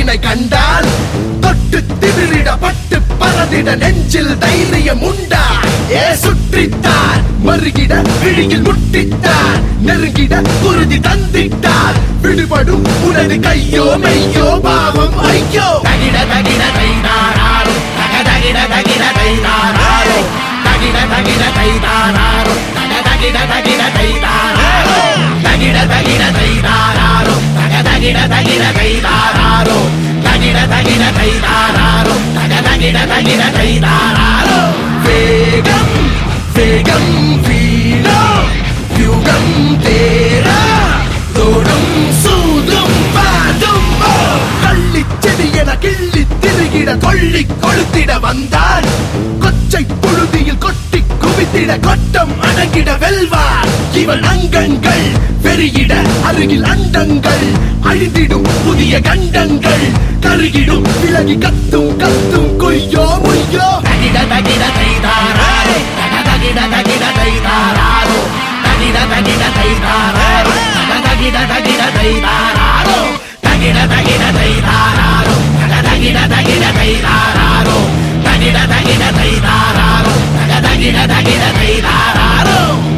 உன்னை கண்டால் தொட்டு திமிரிட பட்டு பறந்திட நெஞ்சில் தைரியம் உண்டா? ஏ சுற்றித்தார் மறுகிட விழியில் முட்டித்தார் நெருங்கிட குருதி தந்திட்டார் விடுபடும் உனது கையோ மெய்யோ பாவம் ஐயோ. தகிட தகிட தைதாரோ தகிட தகிட தைதாரோ தகிட தகிட தைதாரோ தகிட தகிட தைதாரோ தகிட தகிட தைதாரோ தகிட தகிட தைதாரோ தகிட தகிட தைதாரோ தகிட தகிட தைதாரோ. வேகம் வேகம் வீணோ யுகம் தேரா தோடும் சூதும் பாதும் கள்ளி செடி என கிள்ளி திருகிட கொள்ளி கொளுத்திட வந்தார் கொச்சை புழுதியில் கொட்டி குவித்திட கொட்டம் அடங்கிட வெல்வார் இவன் அங்கங்கள் பெருகிட அருகில் அண்டங்கள் அழிந்திடும் புதிய கண்டங்கள் கருகிடும் விலகி கத்தும் கத்தும் கொய்யோ முய்யோ. தகிட தகிட தைதாரோ தகிட தகிட தைதாரோ தகிட தகிட தைதாரோ தகிட தகிட தைதாரோ தகிட தகிட தைதாரோ தகிட தகிட தைதாரோ தகிட தகிட தைதாரோ தகிட தகிட தைதாரோ.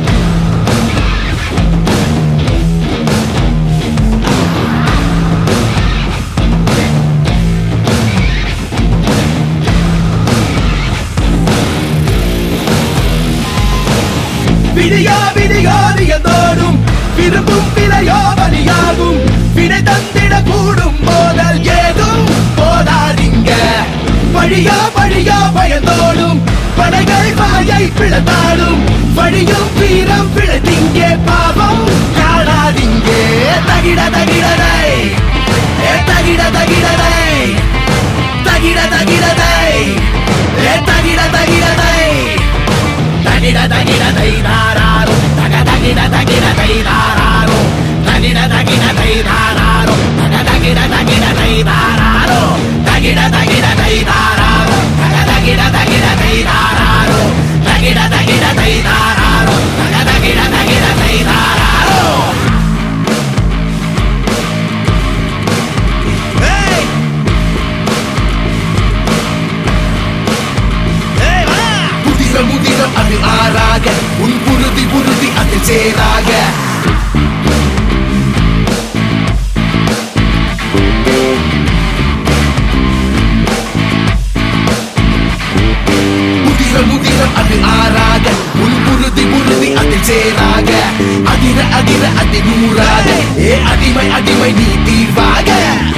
விடியா விடியோதியதோடும் விரும்பும் விலையோ பலியாகும் விடை தந்திட கூடும் போதல் ஏதும் போதாதீங்க வழியா வழியா பயந்தோடும் படைகள் வாயை பிளந்தாடும் வழியும் வீரம் பிழைத்திங்கே பாவம் காணாதீங்கே. தகிட தகிடதை தகிட தகிடதை தகிட தகிடதை தகிட தகிடதை தகிட தகிட தைதாரோ தகிட தகிட தைதாரோ தகிட தகிட தைதாரோ தகிட தகிட தைதாரோ தகிட தகிட தைதாரோ தகிட தகிட தைதாரோ தகிட தகிட தைதாரோ தகிட தகிட தைதாரோ. முதிரம் அது ஆறாக உன் புருதி புருதி அது சேராக முதிரம் அது ஆறாக உன் புருதி புருதி அது சேராக அதிர அதிர அது நூறாக ஏ அடிமை அடிமை நீ தீர்வாக.